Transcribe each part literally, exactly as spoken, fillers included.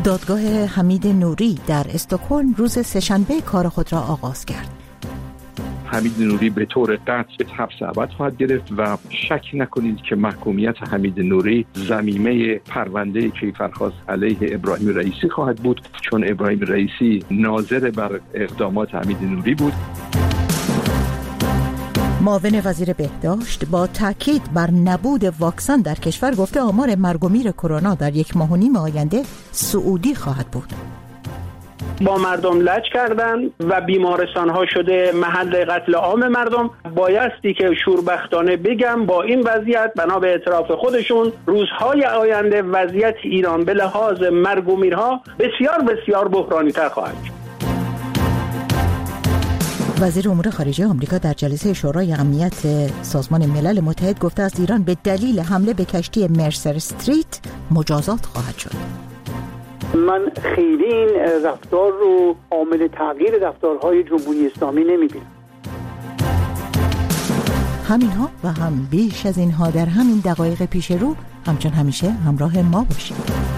دادگاه حمید نوری در استکهلم روز سه‌شنبه کار خود را آغاز کرد. حمید نوری به طور قطع حبس ابد خواهد گرفت و شک نکنید که محکومیت حمید نوری ضمیمه پرونده کیفرخواست علیه ابراهیم رئیسی خواهد بود، چون ابراهیم رئیسی ناظر بر اقدامات حمید نوری بود. معاون وزیر بهداشت با تاکید بر نبود واکسن در کشور گفته آمار مرگ و میر کرونا در یک ماه و نیم آینده صعودی خواهد بود. با مردم لج کردن و بیمارستان ها شده محل قتل عام مردم. بایستی که شوربختانه بگم با این وضعیت بنا به اعتراف خودشون روزهای آینده وضعیت ایران به لحاظ مرگ و میرها بسیار بسیار بحرانی تر خواهد شد. وزیر امور خارجه آمریکا در جلسه شورای امنیت سازمان ملل متحد گفته است ایران به دلیل حمله به کشتی مرسر استریت مجازات خواهد شد. من خیلی این رفتار رو عامل تغییر رفتارهای جمهوری اسلامی نمیبینم. همینها و هم بیش از اینها در همین دقایق پیش رو، همچون همیشه همراه ما باشید.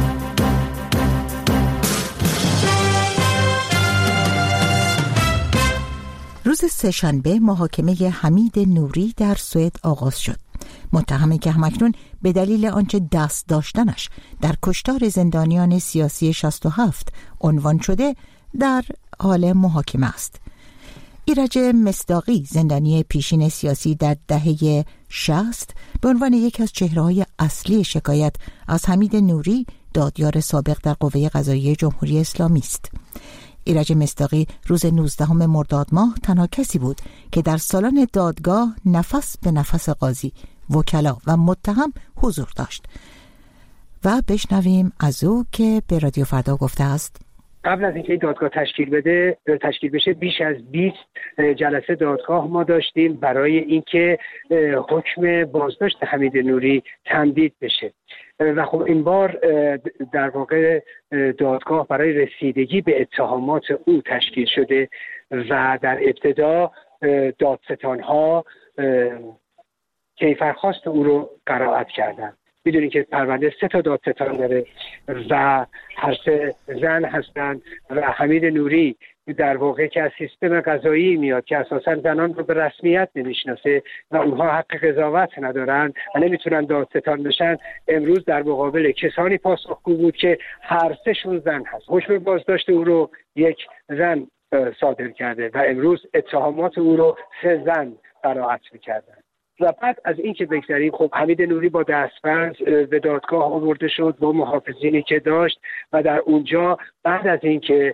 روز سه‌شنبه محاکمه حمید نوری در سوئد آغاز شد. متهمی که همکنون به دلیل آنچه دست داشتنش در کشتار زندانیان سیاسی شصت و هفت عنوان شده در حال محاکمه است. ایرج مصداقی، زندانی پیشین سیاسی در دهه شصت، به عنوان یک از چهره‌های اصلی شکایت از حمید نوری، دادیار سابق در قوه قضاییه جمهوری اسلامی است. ایرج مصداقی روز نوزدهم مرداد ماه تنها کسی بود که در سالن دادگاه نفس به نفس قاضی، وکلا و متهم حضور داشت. و بشنویم از او که به رادیو فردا گفته است: قبل از اینکه دادگاه تشکیل بده تشکیل بشه بیش از بیست جلسه دادگاه ما داشتیم برای اینکه حکم بازداشت حمید نوری تمدید بشه و خب این بار در واقع دادگاه برای رسیدگی به اتهامات او تشکیل شده و در ابتدا دادستان‌ها کیفرخواست او رو قرائت کردند. میدونید که پرونده سه تا دادستان داره و هر سه زن هستند و حمید نوری در واقع که از سیستم قضایی میاد که اساساً زنان رو به رسمیت نمیشناسه و اونها حق قضاوت ندارن و نمیتونن دادستان بشن، امروز در مقابل کسانی پاسخگو بود که هر سه شون زن هست. حکم بازداشت او رو یک زن صادر کرده و امروز اتهامات او رو سه زن قرائت میکردن. و بعد از این که بگذاریم، خب حمید نوری با دستبند به دادگاه آورده شد با محافظینی که داشت و در اونجا بعد از این که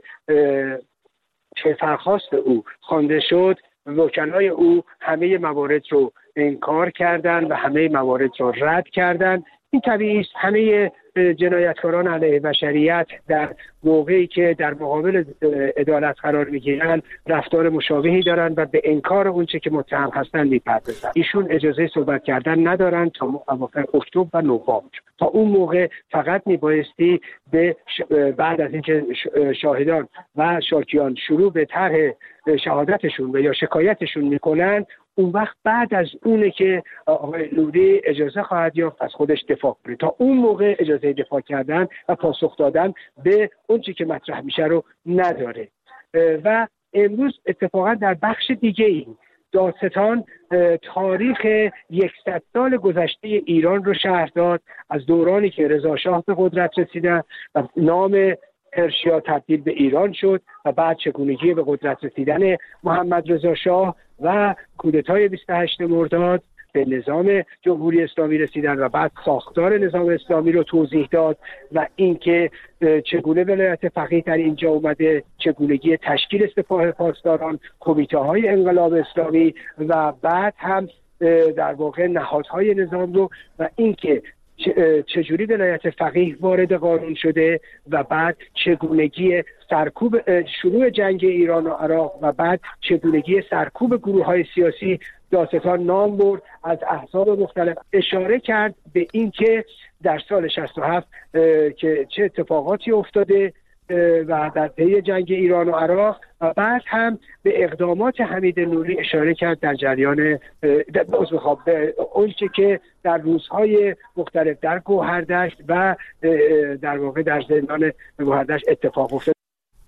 کیفرخواست او خوانده شد، وکلای او همه موارد رو انکار کردن و همه موارد رو رد کردن. این طبیعی است، همه جنایتکاران علیه بشریت در موقعی که در مقابل عدالت قرار میگیرن رفتار مشابهی دارن و به انکار اونچه که متهم هستن میپردازن. ایشون اجازه صحبت کردن ندارن تا اواخر اکتبر و نوامبر. تا اون موقع فقط میبایستی به بعد از اینکه شاهدان و شاکیان شروع به طرح شهادتشون و یا شکایتشون میکنن، اون وقت بعد از اونه که آقای نوری اجازه خواهد یافت از خودش دفاع کنه. تا اون موقع اجازه دفاع کردن و پاسخ دادن به اون چیزی که مطرح میشه رو نداره. و امروز اتفاقا در بخش دیگه این دادستان تاریخ یکصد سال گذشته ایران رو شرح داد، از دورانی که رضا شاه به قدرت رسیدن و نام پرشیا تبدیل به ایران شد و بعد چگونگی به قدرت رسیدن محمد رضا شاه و کودتای بیست و هشتم مرداد به نظام جمهوری اسلامی رسیدن و بعد ساختار نظام اسلامی رو توضیح داد و اینکه چگونه ولایت فقیه در اینجا اومده، چگونگی تشکیل سپاه پاسداران، کمیته‌های انقلاب اسلامی و بعد هم در واقع نهادهای نظام رو و اینکه چجوری ولایت فقیه وارد قانون شده و بعد چگونگی سرکوب شروع جنگ ایران و عراق و بعد چگونگی سرکوب گروه‌های سیاسی. دادستان نام برد از احزاب مختلف، اشاره کرد به این که در سال شصت و هفت که چه اتفاقاتی افتاده و در پی جنگ ایران و عراق و بعد هم به اقدامات حمید نوری اشاره کرد در جریان به اونچه که در روزهای مختلف در گوهردشت و در واقع در زندان گوهردشت اتفاق افتاد.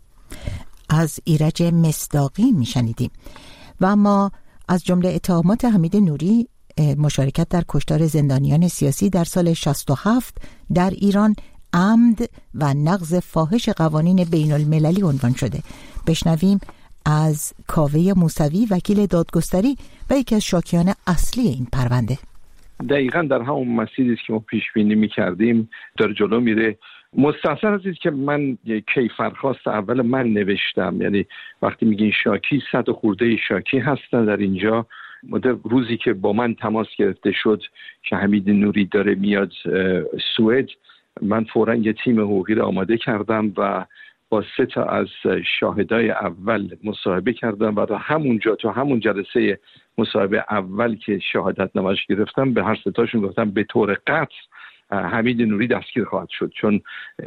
از ایرج مصداقی میشنیدیم. و ما از جمله اتهامات حمید نوری مشارکت در کشتار زندانیان سیاسی در سال شصت و هفت در ایران عمد و نقض فاحش قوانین بین المللی عنوان شده. بشنویم از کاوه موسوی وکیل دادگستری و یکی از شاکیان اصلی این پرونده. دقیقاً در همون مسیری است که ما پیش بینی می‌کردیم در جلو میره. مستحسن است که من کیفرخواست اول من نوشتم، یعنی وقتی میگین شاکی صد خورده شاکی هستن در اینجا. مدر روزی که با من تماس گرفته شد که حمید نوری داره میاد سوئد، من فوراً یه تیم حقوقی رو آماده کردم و با سه تا از شاهدای اول مصاحبه کردم و در همونجا تو همون جلسه مصاحبه اول که شهادت نامش گرفتم به هر سه تاشون گفتم به طور قطع حمید نوری دستگیر خواهد شد، چون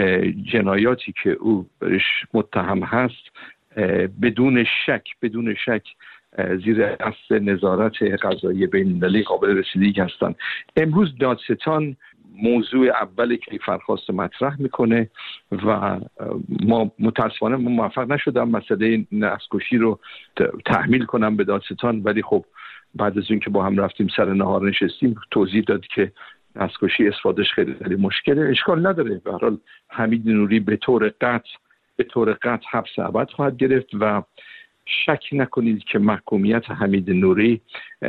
جنایاتی که او برش متهم هست بدون شک بدون شک زیر اصل نظارت قضایی بین المللی قابل رسیدگی هستند. امروز دادستان موضوع اول کیفرخواست مطرح میکنه و ما متاسفانه موفق نشدم مسئله نسل‌کشی رو تحمیل کنم به دادستان، ولی خب بعد از این که با هم رفتیم سر نهار نشستیم توضیح داد که نسل‌کشی استفادهش خیلی خیلی مشکله. اشکال نداره، به هر حال حمید نوری به طور قطع به طور قطع حبس ابد خواهد گرفت و شک نکنید که محکومیت حمید نوری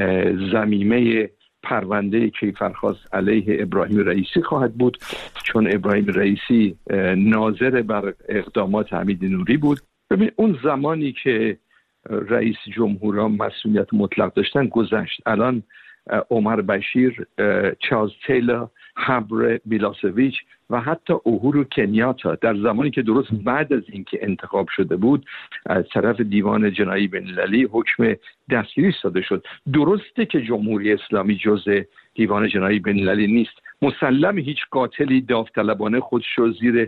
ضمیمه پرونده کیفرخواست علیه ابراهیم رئیسی خواهد بود، چون ابراهیم رئیسی ناظر بر اقدامات حمید نوری بود. ببین اون زمانی که رئیس جمهوران مسئولیت مطلق داشتن گذشت. الان عمر بشیر، چارلز تیلر، هبر میلاسویچ و حتی اوهورو کنیاتا در زمانی که درست بعد از اینکه انتخاب شده بود از طرف دیوان جنایی بین‌المللی حکم دستگیری صادر شد. درسته که جمهوری اسلامی جزء دیوان جنایی بین‌المللی نیست، مسلم هیچ قاتلی داوطلبانه خودش رو زیر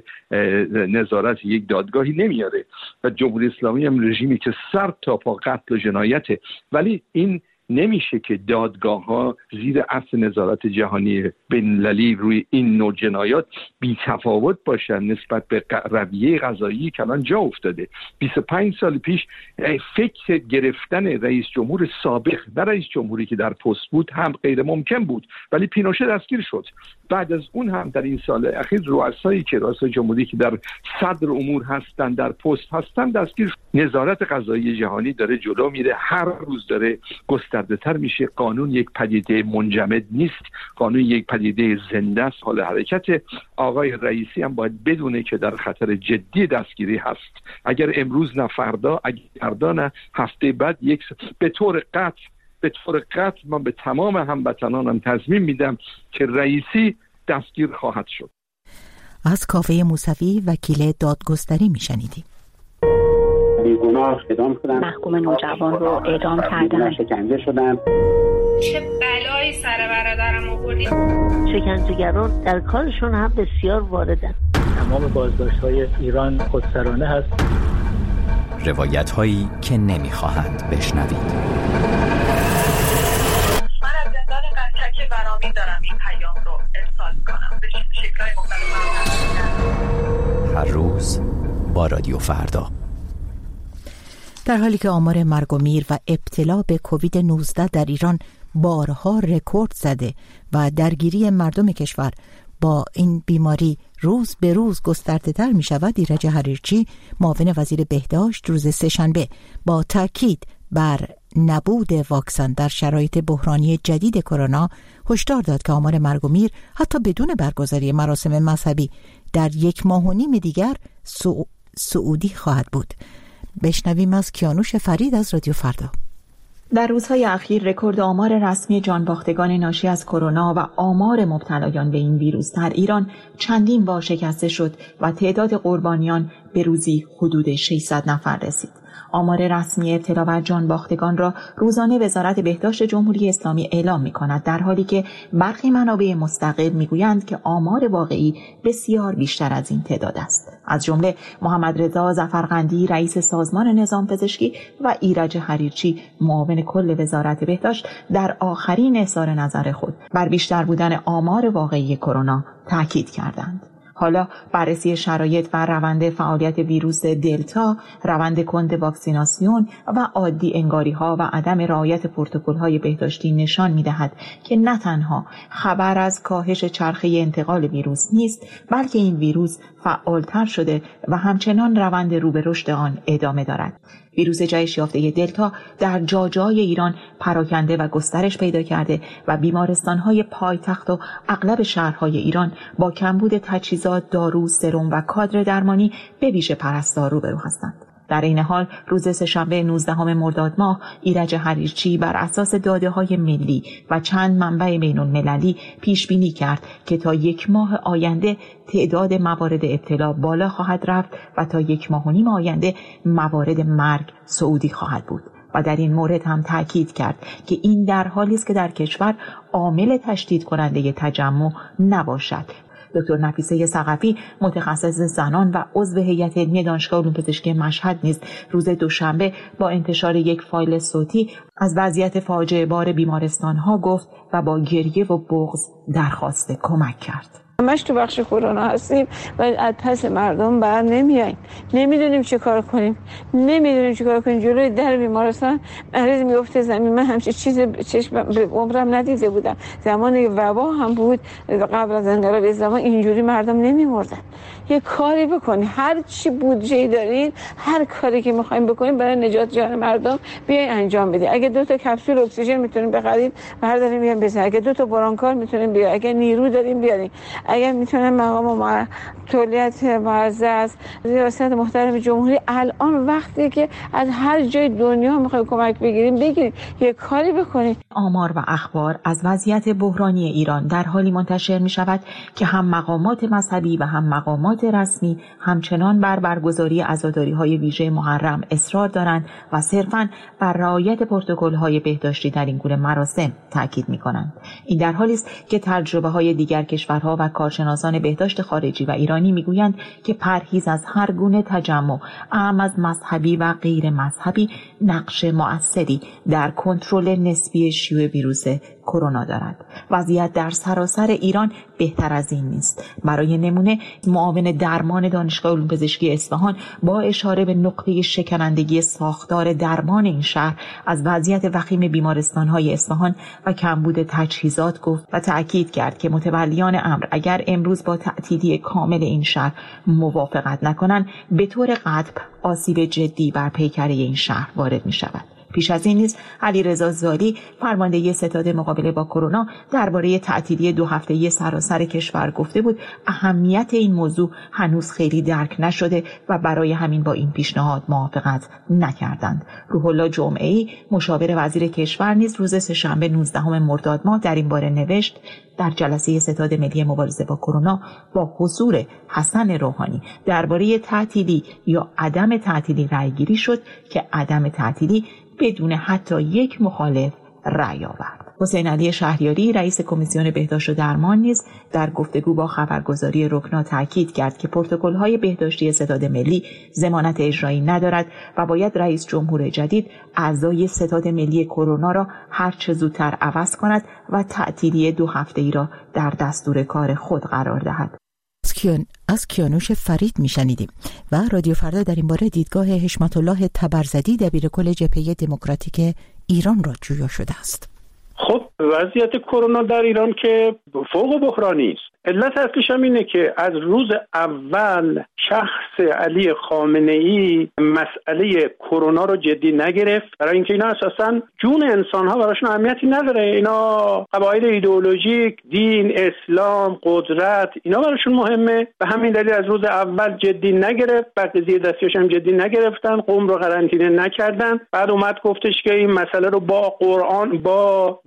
نظارت یک دادگاهی نمیاره و جمهوری اسلامی هم رژیمی که سر تا پا قتل و جنایته، ولی این نمیشه که دادگاه ها زیر اصل نظارت جهانی بین‌المللی روی این نوع جنایات بی تفاوت باشن نسبت به رویه قضایی که الان جا افتاده. بیست و پنج سال پیش فکر گرفتن رئیس جمهور سابق در رئیس جمهوری که در پست بود هم غیر ممکن بود، ولی پینوشه دستگیر شد. بعد از اون هم در این سال اخیر رؤسایی که رئیس جمهوری که در صدر امور هستن در پست هستن دستگیر شد. نظارت قضایی جهانی داره جلو میره، هر روز داره گسترده تر میشه. قانون یک پدیده منجمد نیست، قانون یک پدیده زنده است، حال حرکت. آقای رئیسی هم باید بدونه که در خطر جدی دستگیری هست. اگر امروز نه فردا، اگر فردا نه هفته بعد، یک به طور قطع به طور قطع من به تمام هموطنانم تضمین میدم که رئیسی دستگیر خواهد شد. از کاوه موسوی وکیل دادگستری میشنیدیم. بیگناه اعدام شدن، محکوم نوجوان رو اعدام کردن، شکنجه شدن. چه بلایی سر برادرم آوردی؟ شکنجهگران در کارشون هم بسیار واردن. تمام بازداشت‌های ایران خودسرانه هست. روایت هایی که نمیخواهند بشنوید. من از زندان قزچک برامین دارم این پیام رو ارسال کنم به شکل‌های مختلف. هر روز با رادیو فردا. در حالی که آمار مرگ و میر و ابتلا به کووید نوزده در ایران بارها رکورد زده و درگیری مردم کشور با این بیماری روز به روز گسترده تر می شود، ایرج حریرچی معاون وزیر بهداشت روز سه‌شنبه با تاکید بر نبود واکسن در شرایط بحرانی جدید کرونا هشدار داد که آمار مرگ و میر حتی بدون برگزاری مراسم مذهبی در یک ماه و نیم دیگر سع... سعودی خواهد بود. بشنویم از کیانوش فرید از رادیو فردا. در روزهای اخیر رکورد آمار رسمی جانباختگان ناشی از کرونا و آمار مبتلایان به این ویروس در ایران چندین بار شکسته شد و تعداد قربانیان به روزی حدود ششصد نفر رسید. آمار رسمی ابتلا و جان باختگان را روزانه وزارت بهداشت جمهوری اسلامی اعلام می‌کند، در حالی که برخی منابع مستقل می‌گویند که آمار واقعی بسیار بیشتر از این تعداد است. از جمله محمد رضا ظفرقندی رئیس سازمان نظام پزشکی و ایرج حریرچی معاون کل وزارت بهداشت در آخرین اظهار نظر خود بر بیشتر بودن آمار واقعی کرونا تاکید کردند. حالا بررسی شرایط و روند فعالیت ویروس دلتا، روند کند واکسیناسیون و عادی انگاری ها و عدم رعایت پروتکل های بهداشتی نشان می دهد که نه تنها خبر از کاهش چرخه انتقال ویروس نیست، بلکه این ویروس فعالتر شده و همچنان روند رو به رشد آن ادامه دارد. ویروس جهش یافته دلتا در جاجای ایران پراکنده و گسترش پیدا کرده و بیمارستان‌های پایتخت و اغلب شهرهای ایران با کمبود تجهیزات، دارو، سرم و کادر درمانی به ویژه پرستار روبرو هستند. در این حال روز سه‌شنبه نوزدهم مرداد ماه ایرج حریرچی بر اساس داده‌های ملی و چند منبع بین‌المللی پیش بینی کرد که تا یک ماه آینده تعداد موارد ابتلا بالا خواهد رفت و تا یک ماه و نیم آینده موارد مرگ صعودی خواهد بود و در این مورد هم تاکید کرد که این در حالی است که در کشور عامل تشدید کننده تجمع نباشد. دکتر نفیسه ثقفی متخصص زنان و عضو هیئت علمی دانشگاه علوم پزشکی مشهد نیز روز دوشنبه با انتشار یک فایل صوتی از وضعیت فاجعه بار بیمارستان‌ها گفت و با گریه و بغض درخواست کمک کرد. همش تو بخش کرونا هستیم و از پس مردم بر نمیاییم، نمیدونیم چه کار کنیم، نمیدونیم چه کار کنیم. جلوی در بیمارستان مریض میفته زمین. من همچین چیز چشم به عمرم ندیده بودم. زمان وبا هم بود قبل از انقلاب اسلامی، اینجوری مردم نمیمردن. یه کاری بکنید، هر چی بودجه دارین، هر کاری که میخوایم بکنیم برای نجات جان مردم بیاین انجام بدید. اگه دو تا کپسول اکسیژن میتونیم بخرید برداریم بیان بزنید. اگه دو تا برانکار میتونیم بیارید، اگه نیرو داریم بیارید، اگر میتونه مقام ما تولیت معزز ریاست محترم جمهوری الان وقتی که از هر جای دنیا میخوایم کمک بگیریم بگیریم، یه کاری بکنیم. آمار و اخبار از وضعیت بحرانی ایران در حالی منتشر میشود که هم مقامات مذهبی و هم مقامات رسمی همچنان بر برگزاری عزاداری‌های ویژه محرم اصرار دارند و صرفاً بر رعایت پروتکل‌های بهداشتی در این گونه مراسم تاکید می‌کنند. این در حالی است که تجربه‌های دیگر کشورها و کارشناسان بهداشت خارجی و ایرانی میگویند که پرهیز از هر گونه تجمع، اعم از مذهبی و غیر مذهبی، نقش مؤثری در کنترل نسبی شیوع ویروس کرونا دارد. وضعیت در سراسر ایران بهتر از این نیست. برای نمونه معاون درمان دانشگاه علوم پزشکی اصفهان با اشاره به نقطه شکنندگی ساختار درمان این شهر از وضعیت وخیم بیمارستان‌های اصفهان و کمبود تجهیزات گفت و تأکید کرد که متولیان امر اگر امروز با تعطیلی کامل این شهر موافقت نکنند به طور قطع آسیب جدی بر پیکره این شهر وارد می شود. پیش از این نیز علیرضا زالی فرمانده ستاد مقابله با کرونا درباره تعطیلی دو هفته‌ای سراسر کشور گفته بود اهمیت این موضوع هنوز خیلی درک نشده و برای همین با این پیشنهاد موافقت نکردند. روح الله جمعه‌ای مشاور وزیر کشور نیز روز سه‌شنبه نوزدهم مرداد ماه در این باره نوشت در جلسه ستاد ملی مبارزه با کرونا با حضور حسن روحانی درباره تعطیلی یا عدم تعطیلی رأی‌گیری شد که عدم تعطیلی بدون حتی یک مخالف رأی آورد. حسین علی شهریاری رئیس کمیسیون بهداشت و درمان نیز در گفتگو با خبرگزاری رکنا تاکید کرد که پروتکل‌های بهداشتی ستاد ملی ضمانت اجرایی ندارد و باید رئیس جمهور جدید اعضای ستاد ملی کرونا را هر چه زودتر عوض کند و تعطیلی دو هفته‌ای را در دستور کار خود قرار دهد. از کیانوش فرید میشنیدیم و رادیو فردا در این باره دیدگاه حشمت الله تبرزدی دبیر کل جبهه دموکراتیک ایران را جویا شده است. خب وضعیت کرونا در ایران که فوق بحرانی است. علت اصلیش هم اینه که از روز اول شخص علی خامنه‌ای مسئله کرونا رو جدی نگرفت، برای اینکه اینا اساساً جون انسان‌ها براشون اهمیتی نداره. اینا قواعد ایدئولوژیک، دین، اسلام، قدرت، اینا براشون مهمه. به همین دلیل از روز اول جدی نگرفت، بعد زیر دستیاش هم جدی نگرفتن، قم رو قرنطینه نکردن. بعد اومد گفتش که این مسئله رو با قرآن، با دعا و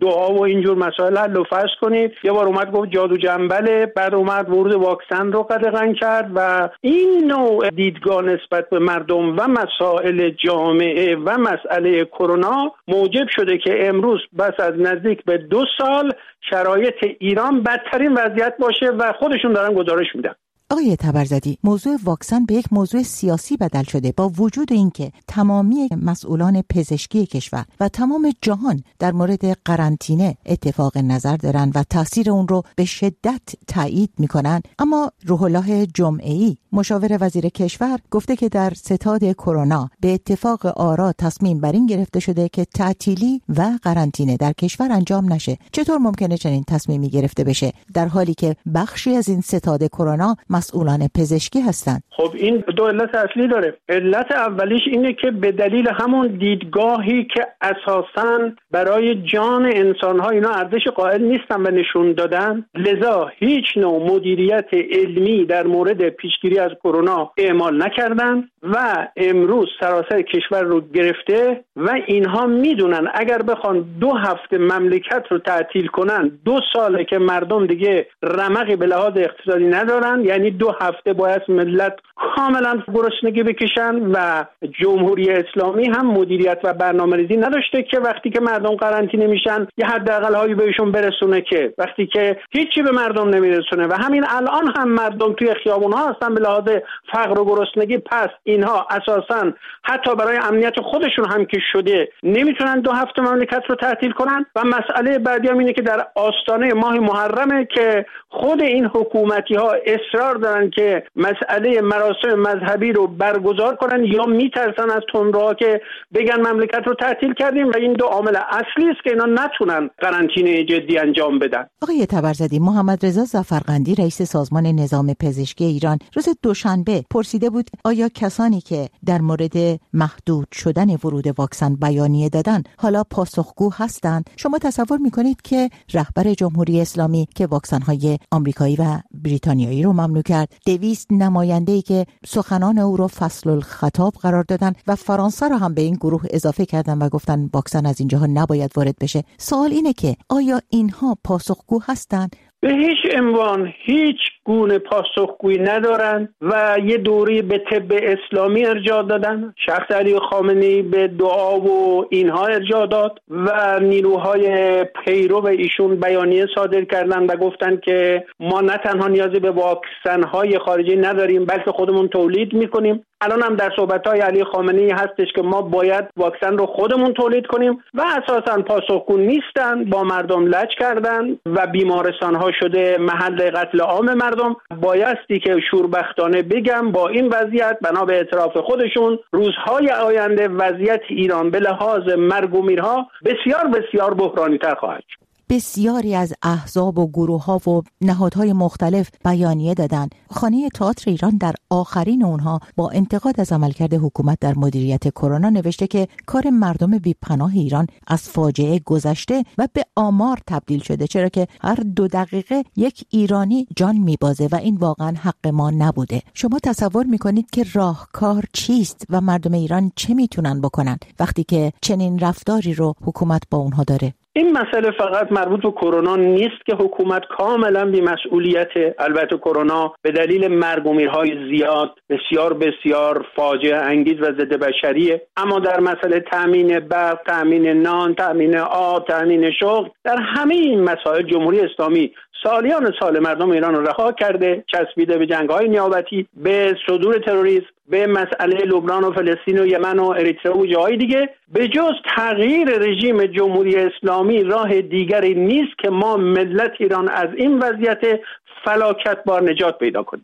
اینجور مسائل حل و فصل کنید. یه بار اومد گفت جادو جنبله، بعد اومد ورود واکسن رو قدغن کرد و این نوع دیدگاه نسبت به مردم و مسائل جامعه و مسئله کرونا موجب شده که امروز بس از نزدیک به دو سال شرایط ایران بدترین وضعیت باشه و خودشون دارن گزارش میدن. آقای تبرزدی، موضوع واکسن به یک موضوع سیاسی بدل شده با وجود اینکه تمامی مسئولان پزشکی کشور و تمام جهان در مورد قرنطینه اتفاق نظر دارن و تاثیر اون رو به شدت تایید میکنن. اما روح الله جمعه‌ای مشاور وزیر کشور گفته که در ستاد کرونا به اتفاق آرا تصمیم بر این گرفته شده که تعطیلی و قرنطینه در کشور انجام نشه. چطور ممکنه چنین تصمیمی گرفته بشه در حالی که بخشی از این ستاد کرونا مسئولان پزشکی هستند؟ خب این دو علت اصلی داره. علت اولیش اینه که به دلیل همون دیدگاهی که اساساً برای جان انسان‌ها اینا ارزش قائل نیستن و نشون دادن، لذا هیچ نوع مدیریت علمی در مورد پیشگیری از کرونا اعمال نکردن و امروز سراسر کشور رو گرفته و اینها میدونن اگر بخوان دو هفته مملکت رو تعطیل کنن، دو ساله که مردم دیگه رمقی به لحاظ اقتصادی ندارن، یعنی دو هفته باید ملت کاملا گرسنگی بکشن و جمهوری اسلامی هم مدیریت و برنامه‌ریزی نداشته که وقتی که مردم قرنطینه میشن یه حداقل هایی بهشون برسونه، که وقتی که هیچی به مردم نمیرسونه و همین الان هم مردم توی خیابون‌ها هستن به لحاظ فقر و گرسنگی، پس اینها اساساً حتی برای امنیت خودشون هم که شده نمیتونن دو هفته مملکت رو تعطیل کنن. و مسئله بعدی هم اینه که در آستانه ماه محرمه که خود این حکومتی ها اصرار دارن که مسئله مراسم مذهبی رو برگزار کنن یا میترسن از تندروها که بگن مملکت رو تعطیل کردیم و این دو عامل اصلی است که اینا نتونن قرنطینه جدی انجام بدن. آقای تبرزدی، محمد رضا ظفرقندی رئیس سازمان نظام پزشکی ایران روز دوشنبه پرسیده بود آیا کسانی که در مورد محدود شدن ورود واکسن بیانیه دادن حالا پاسخگو هستند؟ شما تصور میکنید که رهبر جمهوری اسلامی که واکسن‌های آمریکایی و بریتانیایی رو ممنوع کرد، دویست نماینده‌ای که سخنان او رو فصل الخطاب قرار دادن و فرانسه رو هم به این گروه اضافه کردن و گفتن واکسن از اینجاها نباید وارد بشه، سوال اینه که آیا اینها پاسخگو هستند؟ به هیچ عنوان هیچ گونه پاسخگویی ندارن و یه دوری به طب اسلامی ارجاع دادن. شخص علی خامنه‌ای به دعا و اینها ارجاع داد و نیروهای پیرو ایشون بیانیه صادر کردن و گفتن که ما نه تنها نیازی به واکسن‌های خارجی نداریم بلکه خودمون تولید می‌کنیم. الان هم در صحبت‌های علی خامنه‌ای هستش که ما باید واکسن رو خودمون تولید کنیم و اساساً پاسخگو نیستن، با مردم لج کردن و بیمارستان‌ها شده محل قتل عام مردم. بایستی که شوربختانه بگم با این وضعیت بنا به اعتراف خودشون روزهای آینده وضعیت ایران به لحاظ مرگ و میرها بسیار بسیار بحرانی‌تر خواهد شد. بسیاری از احزاب و گروه‌ها و نهادهای مختلف بیانیه دادن. خانه تئاتر ایران در آخرین اونها با انتقاد از عملکرد حکومت در مدیریت کرونا نوشته که کار مردم بی‌پناه ایران از فاجعه گذشته و به آمار تبدیل شده، چرا که هر دو دقیقه یک ایرانی جان میبازه و این واقعا حق ما نبوده. شما تصور میکنید که راهکار چیست و مردم ایران چه میتونن بکنن وقتی که چنین رفتاری رو حکومت با اونها داره؟ این مسئله فقط مربوط به کرونا نیست که حکومت کاملا بی‌مسئولیته. البته کرونا به دلیل مرگ و میرهای زیاد بسیار بسیار فاجعه انگیز و ضد بشریه، اما در مسئله تامین برق، تامین نان، تامین آب، تامین شغل، در همه این مسائل جمهوری اسلامی سالیان سال مردم ایران رو رها کرده، چسبیده به جنگ‌های نیابتی، به صدور تروریسم، به مسئله لبنان و فلسطین و یمن و اریتره و جاهای دیگه. به جز تغییر رژیم جمهوری اسلامی راه دیگری نیست که ما ملت ایران از این وضعیت فلاکتبار نجات پیدا کنیم.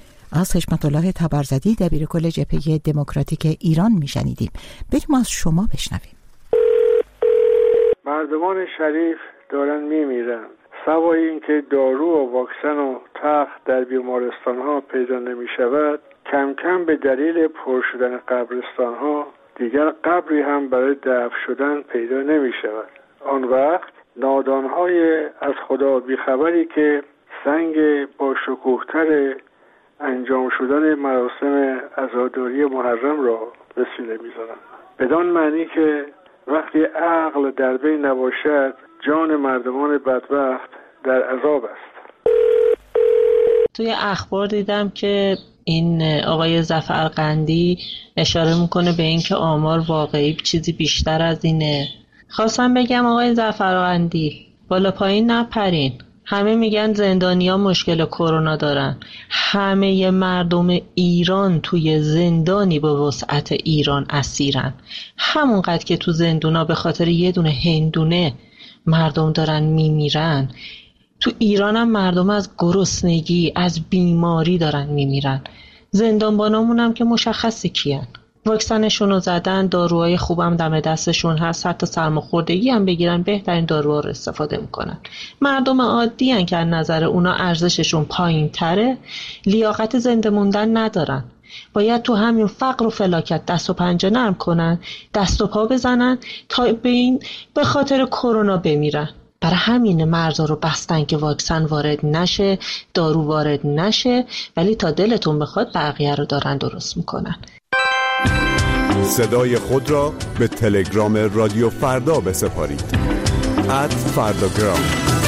از حشمت الله تبرزدی دبیرکل جبهه دموکراتیک ایران میشنیدیم. بریم از شما بشنویم. مردمان شریف دارن میمیرن. سوای اینکه دارو و واکسن و تخت در بیمارستان‌ها پیدا نمی‌شود، کم کم به دلیل پر شدن قبرستان‌ها دیگر قبری هم برای دفن شدن پیدا نمی‌شود. آن وقت نادان‌های از خدا بیخبری که سنگ با شکوه‌تر انجام شدن مراسم عزاداری محرم را وسیله می‌زنند، بدان معنی که وقتی عقل در بین نباشد جان مردمان بدبخت در عذاب است. توی اخبار دیدم که این آقای ظفرقندی اشاره میکنه به این که آمار واقعی چیزی بیشتر از اینه. خواستم بگم آقای ظفرقندی بالا پایین نپرین. همه میگن زندانیان مشکل کرونا دارن. همه مردم ایران توی زندانی به وسعت ایران اسیرن. همونقدر که تو زندونا به خاطر یه دونه هندونه مردم دارن میمیرن، تو ایران هم مردم از گرسنگی، از بیماری دارن میمیرن. زندانبانامون هم که مشخصی کیان. واکسنشون رو زدن، داروهای خوبم دم دستشون هست، حتی سرماخوردگی هم بگیرن بهترین داروها رو استفاده میکنن. مردم عادی هن که از نظر اونا ارزششون پایین تره، لیاقت زنده موندن ندارن. باید تو همین فقر و فلاکت دست و پنجه نرم کنن، دست و پا بزنن تا به این به خاطر کرونا بمیرن. برای همین مرزا رو بستن که واکسن وارد نشه، دارو وارد نشه، ولی تا دلتون بخواد بقیه رو دارن درست میکنن. صدای خود را به تلگرام رادیو فردا بسپارید. ات فرداگرام.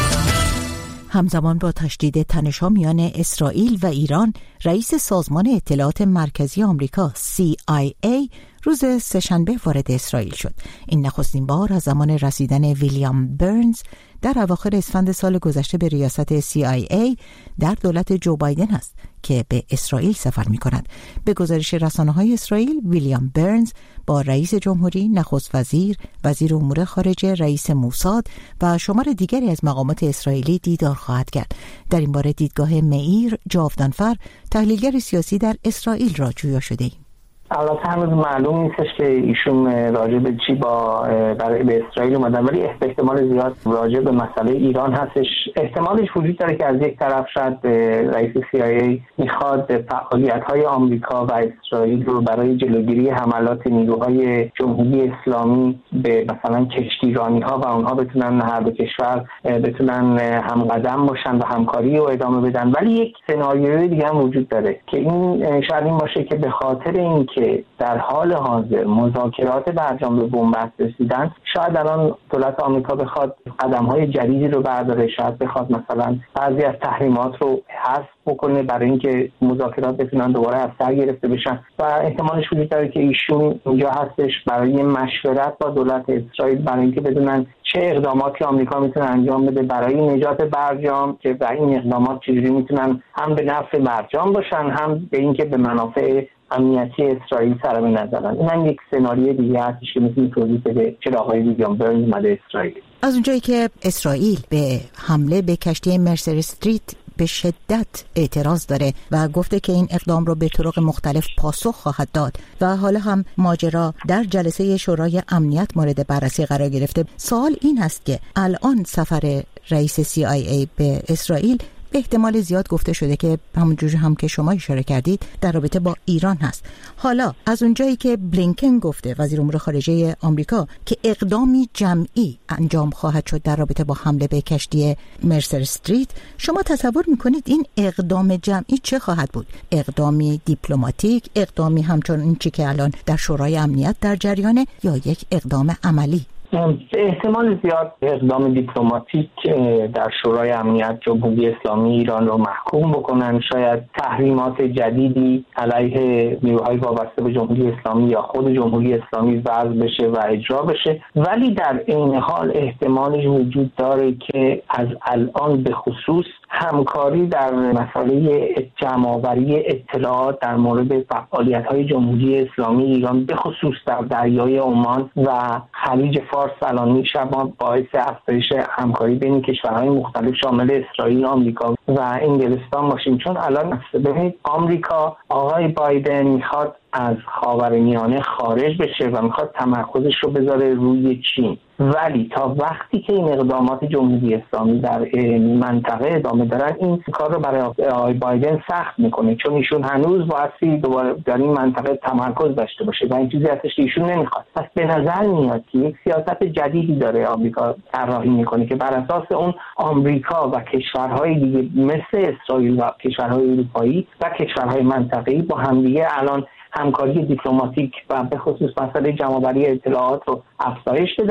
همزمان با تشدید تنش‌ها میان اسرائیل و ایران، رئیس سازمان اطلاعات مرکزی آمریکا سی آی ای روز سه‌شنبه وارد اسرائیل شد. این نخستین بار از زمان رسیدن ویلیام برنز در اواخر اسفند سال گذشته به ریاست سی آی ای در دولت جو بایدن است که به اسرائیل سفر می کند. به گزارش رسانه‌های اسرائیل، ویلیام برنز با رئیس جمهوری، نخست وزیر، وزیر امور خارجه، رئیس موساد و شمار دیگری از مقامات اسرائیلی دیدار خواهد کرد. در این باره دیدگاه معیر جاودانفر، تحلیلگر سیاسی در اسرائیل را جویا شده ایم. البته هنوز معلوم نیستش که ایشون راجع به چی با برای به اسرائیل اومدن، ولی احتمال زیاد راجع به مسئله ایران هستش. احتمالش وجود داره که از یک طرف شاید رئیس سی آی ای میخواد فعالیت‌های آمریکا و اسرائیل رو برای جلوگیری حملات نیروهای جمهوری اسلامی به مثلا کشتیرانی‌ها و اونها بتونن هر دو کشور بتونن همقدم باشن و همکاری رو ادامه بدن، ولی یک سناریوی دیگه هم وجود داره که این شاید این باشه که به خاطر این که در حال حاضر مذاکرات برجام به بنبست رسیدن، شاید الان دولت آمریکا بخواد قدم‌های جدیدی رو برداره، شاید بخواد مثلا بعضی از تحریمات رو حذف بکنه برای اینکه مذاکرات بتونن دوباره از سر گرفته بشن و احتمالش وجود داره که ایشون اینجا هستش برای مشورت با دولت اسرائیل برای اینکه بدونن چه اقداماتی آمریکا میتونه انجام بده برای نجات برجام، که و این اقدامات چجوری میتونن هم به نفع برجام باشن، هم به اینکه به منافع امنیتی اسرائیل سر به نظرن. این هم یک سناریوی دیگه هستش که میتونه توضیح بده چرا آقای ویلیام برنز اومده اسرائیل. از اونجایی که اسرائیل به حمله به کشتی مرسر استریت به شدت اعتراض داره و گفته که این اقدام رو به طرق مختلف پاسخ خواهد داد و حالا هم ماجرا در جلسه شورای امنیت مورد بررسی قرار گرفته، سوال این هست که الان سفر رئیس سی آی ای به اسرائیل به احتمال زیاد گفته شده که همونجوری هم که شما اشاره کردید در رابطه با ایران هست. حالا از اونجایی که بلینکن گفته، وزیر امور خارجه آمریکا، که اقدامی جمعی انجام خواهد شد در رابطه با حمله به کشتی مرسر استریت، شما تصور میکنید این اقدام جمعی چه خواهد بود؟ اقدامی دیپلماتیک، اقدامی همچون این چی که الان در شورای امنیت در جریانه، یا یک اقدام عملی؟ به احتمال زیاد اقدام دیپلماتیک در شورای امنیت جمهوری اسلامی ایران رو محکوم بکنن، شاید تحریمات جدیدی علیه نیروهای وابسته به جمهوری اسلامی یا خود جمهوری اسلامی وضع بشه و اجرا بشه، ولی در این حال احتمالش وجود داره که از الان به خصوص همکاری در مسئله جمع‌آوری اطلاعات در مورد فعالیت‌های جمهوری اسلامی ایران به خصوص در دریای عمان و خلیج فارس الان میشه باعث افزایش همکاری بین کشورهای مختلف شامل اسرائیل، آمریکا و انگلستان باشیم. چون الان ببینید آمریکا، آقای بایدن میخواد از خاورمیانه خارج بشه و میخواد تمرکزش رو بذاره روی چین، ولی تا وقتی که این اقدامات جمهوری اسلامی در منطقه ادامه دارن، این کار رو برای آقای بایدن سخت میکنه، چون ایشون هنوز بایستی دوباره در این منطقه تمرکز داشته باشه و این چیزی هستش که ایشون نمیخواد. پس به نظر میاد که یک سیاست جدیدی داره آمریکا طراحی میکنه که بر اساس اون آمریکا و کشورهای دیگه مثل اسرائیل و کشورهای اروپایی و کشورهای منطقه‌ای با همدیگه الان همکاری دیپلماتیک و به خصوص مسئله جمع‌آوری اطلاعات رو افزایش بدن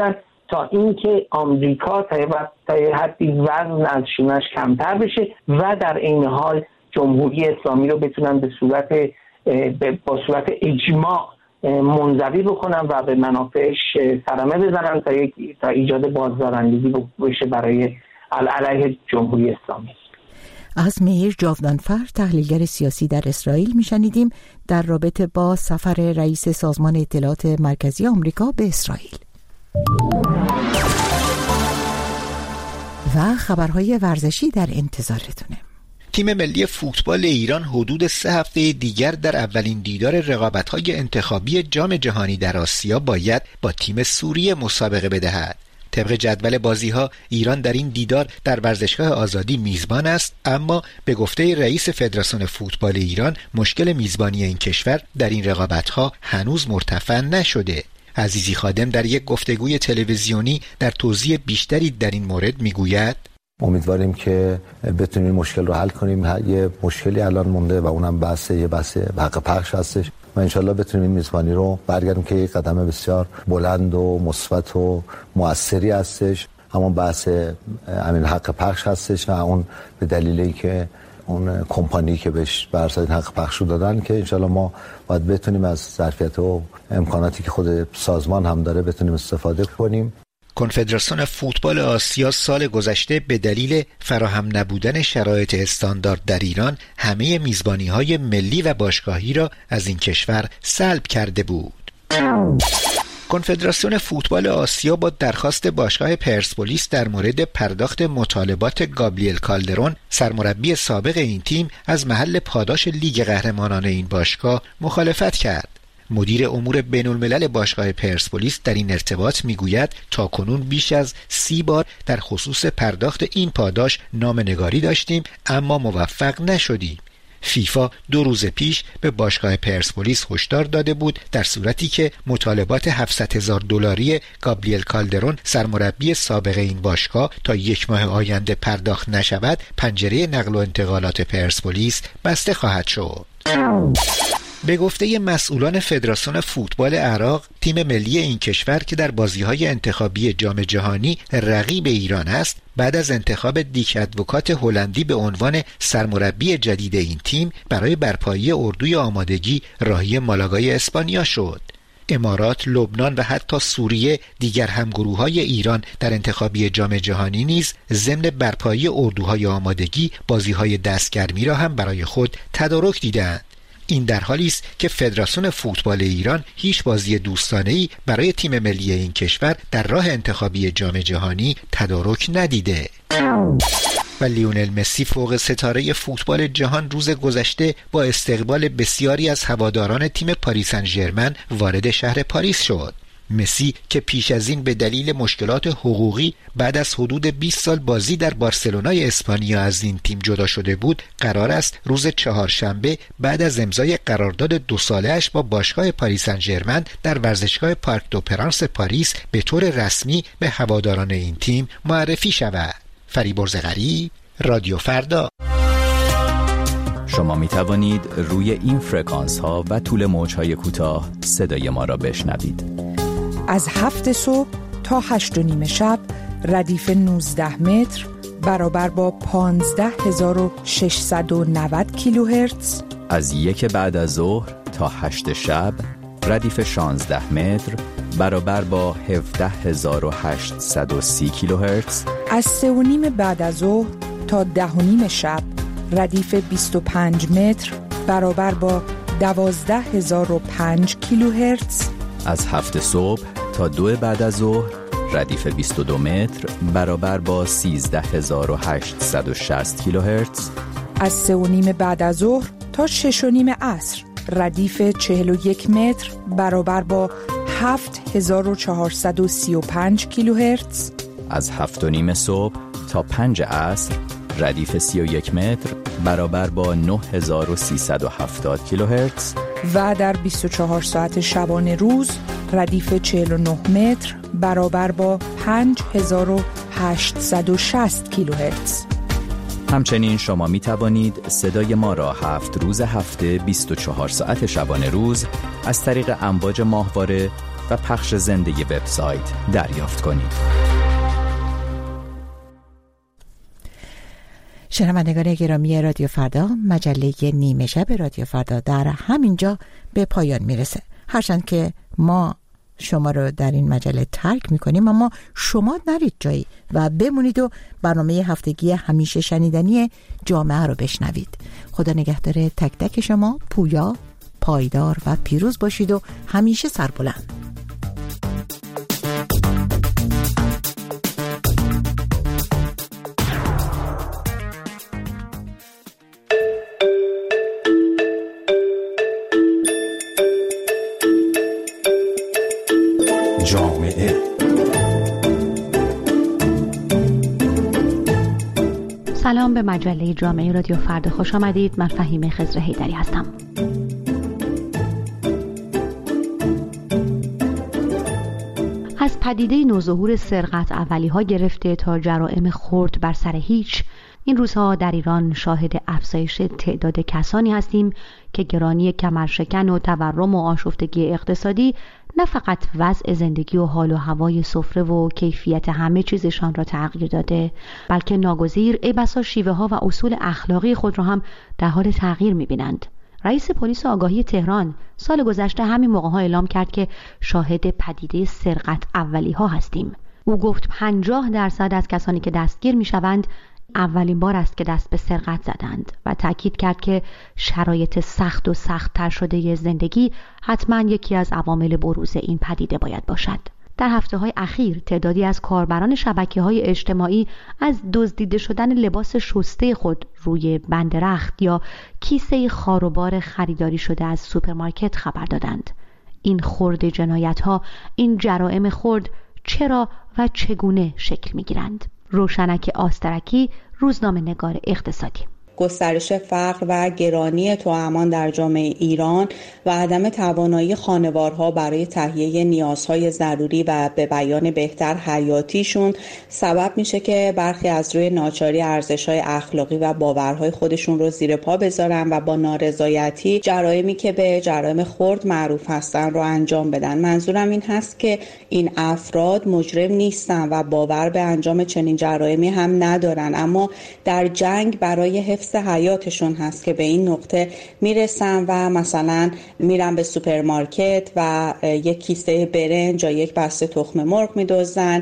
تا اینکه آمریکا تا یه حدی وزن از شونش کمتر بشه و در این حال جمهوری اسلامی رو بتونن به صورت با صورت اجماع منزوی بکنن و به منافعش صدمه بزنن تا یک تا ایجاد بازدارندگی بشه برای علیه جمهوری اسلامی. از مهیر جاودانفر تحلیلگر سیاسی در اسرائیل میشنیدیم در رابطه با سفر رئیس سازمان اطلاعات مرکزی آمریکا به اسرائیل. و خبرهای ورزشی در انتظارتونه. تیم ملی فوتبال ایران حدود سه هفته دیگر در اولین دیدار رقابت‌های انتخابی جام جهانی در آسیا باید با تیم سوریه مسابقه بدهد. طبق جدول بازی‌ها ایران در این دیدار در ورزشگاه آزادی میزبان است، اما به گفته رئیس فدراسیون فوتبال ایران مشکل میزبانی این کشور در این رقابت‌ها هنوز مرتفع نشده. عزیزی خادم در یک گفتگوی تلویزیونی در توضیح بیشتری در این مورد میگوید: امیدواریم که بتونیم مشکل رو حل کنیم. یه مشکلی الان مونده و اونم بحث یه بحث حق پخش هستش و انشالله بتونیم این میزبانی رو برگردیم که یک قدم بسیار بلند و مثبت و موثری هستش. همون بحث همین حق پخش هستش و اون به دلیل اینکه اون کمپانی که بهش برسد حق پخش رو دادن که انشالله ما باید بتونیم از ظرفیت و امکاناتی که خود سازمان هم داره بتونیم استفاده کنیم. کنفدراسیون فوتبال آسیا سال گذشته به دلیل فراهم نبودن شرایط استاندارد در ایران همه میزبانی‌های ملی و باشگاهی را از این کشور سلب کرده بود. کنفدراسیون فوتبال آسیا با درخواست باشگاه پرسپولیس در مورد پرداخت مطالبات گابریل کالدرون، سرمربی سابق این تیم، از محل پاداش لیگ قهرمانان این باشگاه مخالفت کرد. مدیر امور بین الملل باشگاه پرسپولیس در این ارتباط میگوید تاکنون بیش از سی بار در خصوص پرداخت این پاداش نامه‌نگاری داشتیم اما موفق نشدیم. فیفا دو روز پیش به باشگاه پرسپولیس هشدار داده بود در صورتی که مطالبات هفتصد هزار دلاری گابریل کالدرون، سرمربی سابق این باشگاه، تا یک ماه آینده پرداخت نشود، پنجره نقل و انتقالات پرسپولیس بسته خواهد شد. به گفته مسئولان فدراسیون فوتبال عراق، تیم ملی این کشور که در بازی‌های انتخابی جام جهانی رقیب ایران است، بعد از انتخاب دیک ادوکات هلندی به عنوان سرمربی جدید این تیم برای برپایی اردوی آمادگی راهی مالاگای اسپانیا شد. امارات، لبنان و حتی سوریه، دیگر همگروه‌های ایران در انتخابی جام جهانی نیز ضمن برپایی اردوهای آمادگی بازی‌های دستگرمی را هم برای خود تدارک دیدند. این در حالی است که فدراسیون فوتبال ایران هیچ بازی دوستانه‌ای برای تیم ملی این کشور در راه انتخابی جام جهانی تدارک ندیده. و لیونل مسی، فوق ستاره فوتبال جهان، روز گذشته با استقبال بسیاری از هواداران تیم پاریس سن ژرمن وارد شهر پاریس شد. مسی که پیش از این به دلیل مشکلات حقوقی بعد از حدود بیست سال بازی در بارسلونای اسپانیا از این تیم جدا شده بود، قرار است روز چهارشنبه بعد از امضای قرارداد دو ساله‌اش با باشگاه پاریس سن ژرمن در ورزشگاه پارک دو پرانس پاریس به طور رسمی به هواداران این تیم معرفی شود. فریبرز غریب، رادیو فردا. شما می توانید روی این فرکانس ها و طول موج های کوتاه صدای ما را بشنوید. از هفت صبح تا هشت و نیم شب ردیف نوزده متر برابر با پانزده هزار و ششصد و نود کیلوهرتز. از یک بعد از ظهر تا هشت شب ردیف شانزده متر برابر با هفده هزار و هشتصد و سی کیلوهرتز. از سه و نیم بعد از ظهر تا ده و نیم شب ردیف بیست و پنج متر برابر با دوازده هزار و پنج کیلوهرتز. از هفت صبح تا دو بعد از ظهر ردیف بیست و دو متر برابر با سیزده هزار و هشتصد و شصت کیلوهرتز. از سه و نیم بعد از ظهر تا شش و نیم عصر ردیف چهل و یک متر برابر با هفت هزار و چهارصد و سی و پنج کیلوهرتز. از هفت و نیم صبح تا پنج عصر ردیف سی و یک متر برابر با نه هزار و سیصد و هفتاد کیلوهرتز. و در بیست و چهار ساعت شبانه روز ردیف چهل و نه متر برابر با پنج هزار و هشتصد و شصت کیلوهرتز. همچنین شما می توانید صدای ما را هفت روز هفته بیست و چهار ساعت شبانه روز از طریق امواج ماهواره و پخش زنده وبسایت دریافت کنید. شنوندگان گرامی رادیو فردا، مجله نیمه شب رادیو فردا در همینجا به پایان میرسه. هرچند که ما شما رو در این مجله ترک میکنیم، اما شما نرید جایی و بمونید و برنامه هفتگی همیشه شنیدنی جامعه رو بشنوید. خدا نگهدار تک تک شما، پویا، پایدار و پیروز باشید و همیشه سربلند. جامعه سلام به مجله جامعه رادیو فردا خوش آمدید. من فهیمه خضر حیدری هستم. از پدیده نوظهور سرقت اولی ها گرفته تا جرائم خرد بر سر هیچ، این روزها در ایران شاهد افزایش تعداد کسانی هستیم که گرانی کمرشکن و تورم و آشفتگی اقتصادی نه فقط وضع زندگی و حال و هوای سفره و کیفیت همه چیزشان را تغییر داده، بلکه ناگزیر ای بسا شیوه ها و اصول اخلاقی خود را هم در حال تغییر می‌بینند. رئیس پلیس آگاهی تهران سال گذشته همین موقع ها اعلام کرد که شاهد پدیده سرقت اولی ها هستیم. او گفت پنجاه درصد از کسانی که دستگیر می‌شوند اولین بار است که دست به سرقت زدند و تاکید کرد که شرایط سخت و سخت‌تر شده زندگی حتما یکی از عوامل بروز این پدیده باید باشد. در هفته‌های اخیر تعدادی از کاربران شبکه‌های اجتماعی از دزدیده شدن لباس شسته خود روی بند رخت یا کیسه خاروبار خریداری شده از سوپرمارکت خبر دادند. این خرد جنایت‌ها، این جرائم خرد چرا و چگونه شکل می‌گیرند؟ روشنک آسترکی، روزنامه نگار اقتصادی. گسترش فقر و گرانی توامان در جامعه ایران و عدم توانایی خانوارها برای تهیه نیازهای ضروری و به بیان بهتر حیاتیشون سبب میشه که برخی از روی ناچاری ارزش‌های اخلاقی و باورهای خودشون رو زیر پا بذارن و با نارضایتی جرائمی که به جرائم خرد معروف هستن رو انجام بدن. منظورم این هست که این افراد مجرم نیستن و باور به انجام چنین جرائمی هم ندارن، اما در جنگ برای حفظ حیاتشون هست که به این نقطه میرسن و مثلا میرن به سوپرمارکت و یک کیسه برنج یا یک بسته تخم مرغ میدزدن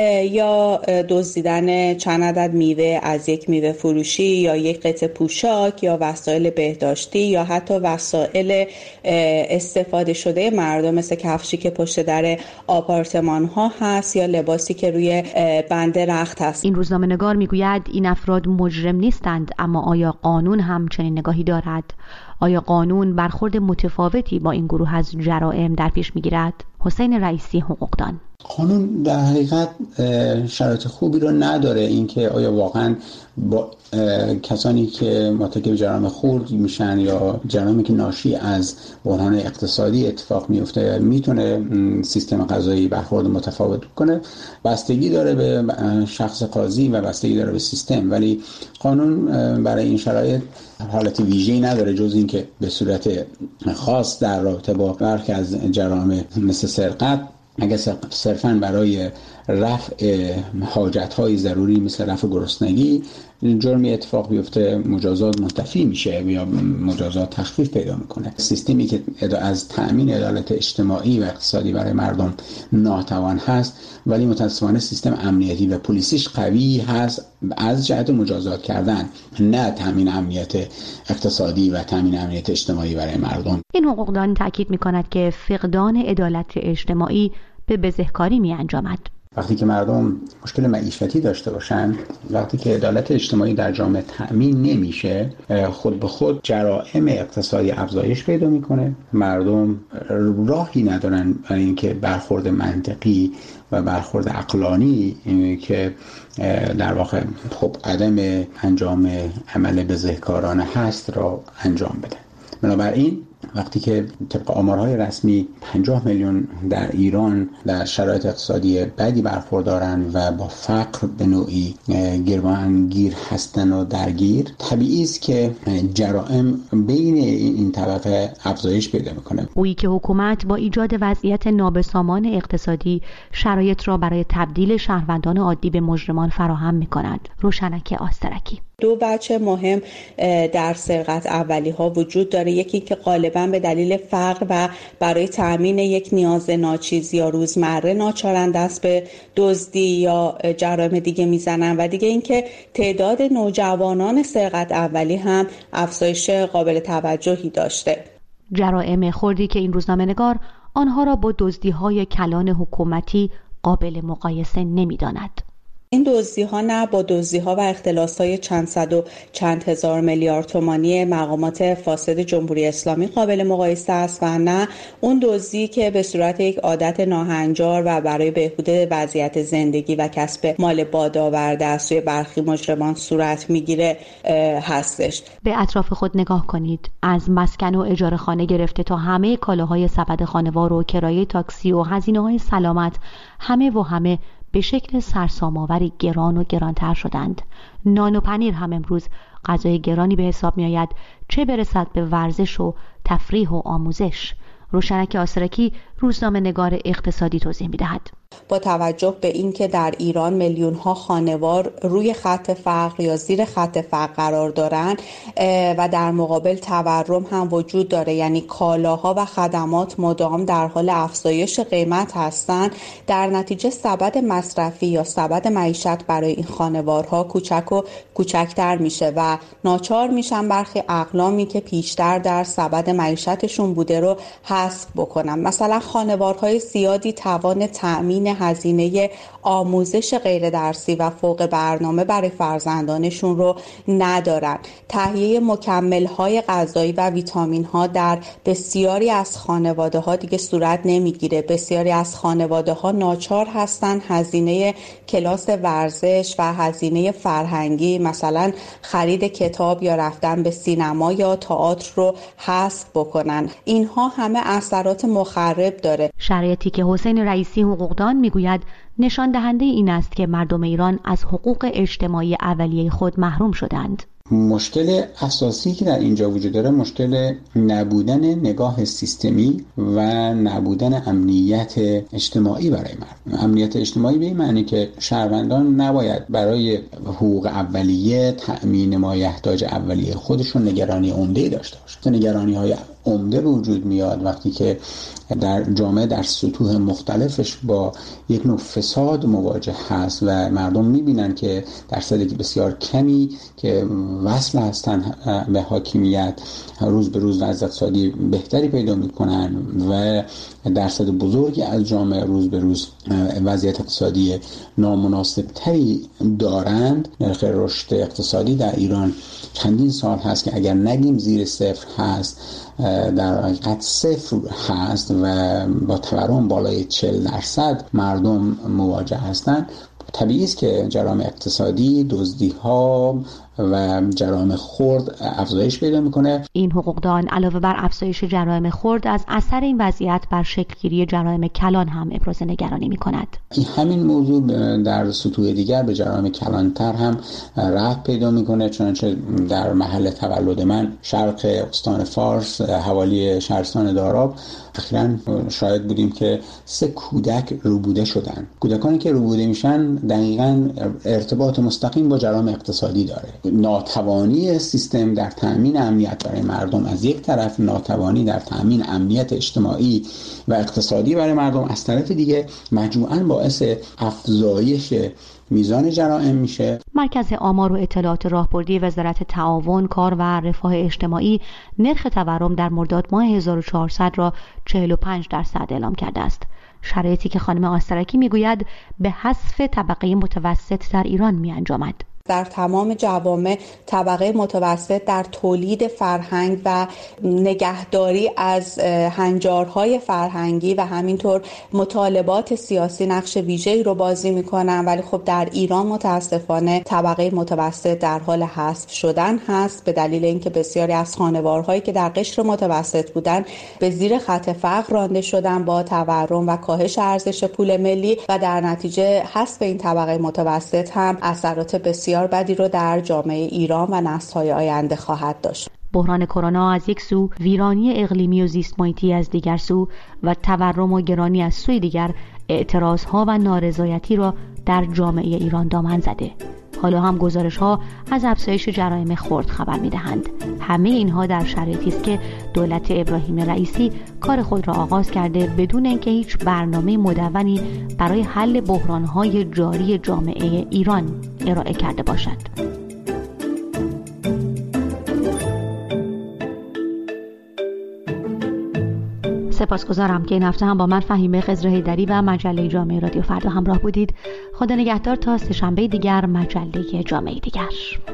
یا دزدیدن چند عدد میوه از یک میوه فروشی یا یک قطعه پوشاک یا وسایل بهداشتی یا حتی وسایل استفاده شده مردم مثل کفشی که پشت در آپارتمان ها هست یا لباسی که روی بند رخت هست. این روزنامه نگار میگوید این افراد مجرم نیستند، اما آیا قانون هم چنین نگاهی دارد؟ آیا قانون برخورد متفاوتی با این گروه از جرائم در پیش میگیرد؟ حسین رئیسی، حقوقدان. قانون در حقیقت شرایط خوبی رو نداره اینکه آیا واقعا با کسانی که مرتکب جرائم خرد میشن یا جرائمی که ناشی از بحران اقتصادی اتفاق میفته میتونه سیستم قضایی برخورد متفاوت کنه. بستگی داره به شخص قاضی و بستگی داره به سیستم، ولی قانون برای این شرایط حالت ویژه‌ای نداره جز اینکه به صورت خاص در رابطه با برخی از جرائم مثل سرقت اگه صرفاً برای رفع حاجت‌های ضروری مثل رفع گرسنگی جرمی اتفاق بیفته مجازات منتفی میشه یا مجازات تخفیف پیدا میکنه. سیستمی که از تأمین عدالت اجتماعی و اقتصادی برای مردم ناتوان هست ولی متأسفانه سیستم امنیتی و پلیسیش قوی هست از جهت مجازات کردن، نه تأمین امنیت اقتصادی و تأمین امنیت اجتماعی برای مردم. این حقوقدان تاکید میکند که فقدان عدالت اجتماعی به بزهکاری می انجامد. وقتی که مردم مشکل معیشتی داشته باشن، وقتی که عدالت اجتماعی در جامعه تأمین نمیشه، خود به خود جرائم اقتصادی افزایش پیدا میکنه. مردم راهی ندارن برای اینکه برخورد منطقی و برخورد عقلانی که در واقع خب عدم انجام عمل بزهکارانه هست را انجام بدن. بنابراین وقتی که طبق آمارهای رسمی پنجاه میلیون در ایران در شرایط اقتصادی بدی برخوردارن و با فقر به نوعی گروگانگیر هستن و درگیر، طبیعی است که جرائم بین این طبقه افزایش پیدا میکنه. گویی که حکومت با ایجاد وضعیت نابسامان اقتصادی شرایط را برای تبدیل شهروندان عادی به مجرمان فراهم میکند. روشنک آسترکی: دو بچه مهم در سرقت اولی ها وجود داره. یکی که غالبا به دلیل فقر و برای تامین یک نیاز ناچیز یا روزمره ناچارن دست به دزدی یا جرایم دیگه میزنن، و دیگه اینکه تعداد نوجوانان سرقت اولی هم افزایش قابل توجهی داشته. جرائم خردی که این روزنامه‌نگار آنها را با دزدی‌های کلان حکومتی قابل مقایسه نمی‌داند. این دزدی‌ها نه با دزدی‌ها و اختلاس‌های چند صد و چند هزار میلیارد تومانی مقامات فاسد جمهوری اسلامی قابل مقایسه است و نه اون دزدی که به صورت یک عادت ناهنجار و برای بهبود وضعیت زندگی و کسب مال بادآورده از سوی برخی مجرمان صورت میگیره هستش. به اطراف خود نگاه کنید. از مسکن و اجاره خانه گرفته تا همه کالاهای سبد خانوار و کرایه تاکسی و هزینه‌های سلامت، همه و همه به شکل سرسام‌آوری گران و گرانتر شدند. نان و پنیر هم امروز غذای گرانی به حساب می آید، چه برسد به ورزش و تفریح و آموزش. روشنک آسترکی روزنامه نگار اقتصادی توضیح می دهد. با توجه به اینکه در ایران میلیون ها خانوار روی خط فقر یا زیر خط فقر قرار دارند و در مقابل تورم هم وجود داره، یعنی کالاها و خدمات مدام در حال افزایش قیمت هستند، در نتیجه سبد مصرفی یا سبد معیشت برای این خانوارها کوچک و کوچکتر میشه و ناچار میشن برخی اقلامی که پیشتر در سبد معیشتشون بوده رو حذف بکنن. مثلا خانوارهای زیادی توان تأمین هزینه آموزش غیر درسی و فوق برنامه برای فرزندانشون رو ندارن. تهیه مکمل‌های غذایی و ویتامین‌ها در بسیاری از خانواده‌ها دیگه صورت نمیگیره. بسیاری از خانواده‌ها ناچار هستن هزینه کلاس ورزش و هزینه فرهنگی، مثلا خرید کتاب یا رفتن به سینما یا تئاتر رو حذف بکنن. اینها همه اثرات مخرب داره. شرایطی که حسین رئیسی حقوقدان میگوید نشان دهنده این است که مردم ایران از حقوق اجتماعی اولیه خود محروم شدند. مشکل اساسی که در اینجا وجود داره مشکل نبودن نگاه سیستمی و نبودن امنیت اجتماعی برای مردم. امنیت اجتماعی به این معنی که شهروندان نباید برای حقوق اولیه، تأمین مایحتاج اولیه خودشون نگرانی عمده‌ای داشته باشند. نگرانی‌های عمده به وجود میاد وقتی که در جامعه در سطوح مختلفش با یک نوع فساد مواجه هست و مردم میبینن که درصد بسیار کمی که وصل هستن به حاکمیت روز به روز وضع اقتصادی بهتری پیدا میکنن و درصد بزرگی از جامعه روز به روز وضعیت اقتصادی نامناسب تری دارند. نرخ رشد اقتصادی در ایران چندین سال هست که اگر نگیم زیر صفر هست، در حقیقت صفر هست و با تورم بالای چهل درصد مردم مواجه هستند. طبیعی است که جرائم اقتصادی، دزدی‌ها و جرائم خرد افزایش پیدا میکنه. این حقوقدان علاوه بر افزایش جرائم خرد از اثر این وضعیت بر شکلگیری جرائم کلان هم ابراز نگرانی میکند. این همین موضوع در سطوح دیگر به جرائم کلانتر هم رفت پیدا میکنه، چنانچه در محل تولد من شرق استان فارس حوالی شهرستان داراب اخیراً شاهد بودیم که سه کودک روبوده شدن. کودکانی که روبوده میشن دقیقاً ارتباط مستقیم با جرائم اقتصادی داره. ناتوانی سیستم در تأمین امنیت برای مردم از یک طرف، ناتوانی در تأمین امنیت اجتماعی و اقتصادی برای مردم از طرف دیگه، مجموعاً باعث افزایش میزان جرائم میشه. مرکز آمار و اطلاعات راهبردی وزارت تعاون، کار و رفاه اجتماعی نرخ تورم در مرداد ماه هزار و چهارصد را چهل و پنج درصد اعلام کرده است. شرایطی که خانم آسترکی میگوید به حذف طبقه متوسط در ایران میانجامد. در تمام جوامع طبقه متوسط در تولید فرهنگ و نگهداری از هنجارهای فرهنگی و همینطور مطالبات سیاسی نقش ویژه‌ای رو بازی می‌کنن، ولی خب در ایران متاسفانه طبقه متوسط در حال حذف شدن هست به دلیل اینکه بسیاری از خانوارهایی که در قشر متوسط بودن به زیر خط فقر رانده شدن با تورم و کاهش ارزش پول ملی و در نتیجه حذف این طبقه متوسط هم اثرات بسیار بدی رو در جامعه ایران و نسل‌های آینده خواهد داشت. بحران کرونا از یک سو، ویرانی اقلیمی و زیست محیطی از دیگر سو و تورم و گرانی از سوی دیگر اعتراضها و نارضایتی را در جامعه ایران دامن زده. حالا هم گزارش‌ها از افزایش جرایم خرد خبر می‌دهند. همه اینها در شرایطی است که دولت ابراهیم رئیسی کار خود را آغاز کرده بدون اینکه هیچ برنامه مدونی برای حل بحران‌های جاری جامعه ایران ارائه کرده باشد. سپاسگزارم که این هفته هم با من فهیمه خضر حیدری و مجله جامعه رادیو فردا همراه بودید. خدا نگهدار تا سه‌شنبه دیگر، مجله جامعه دیگر.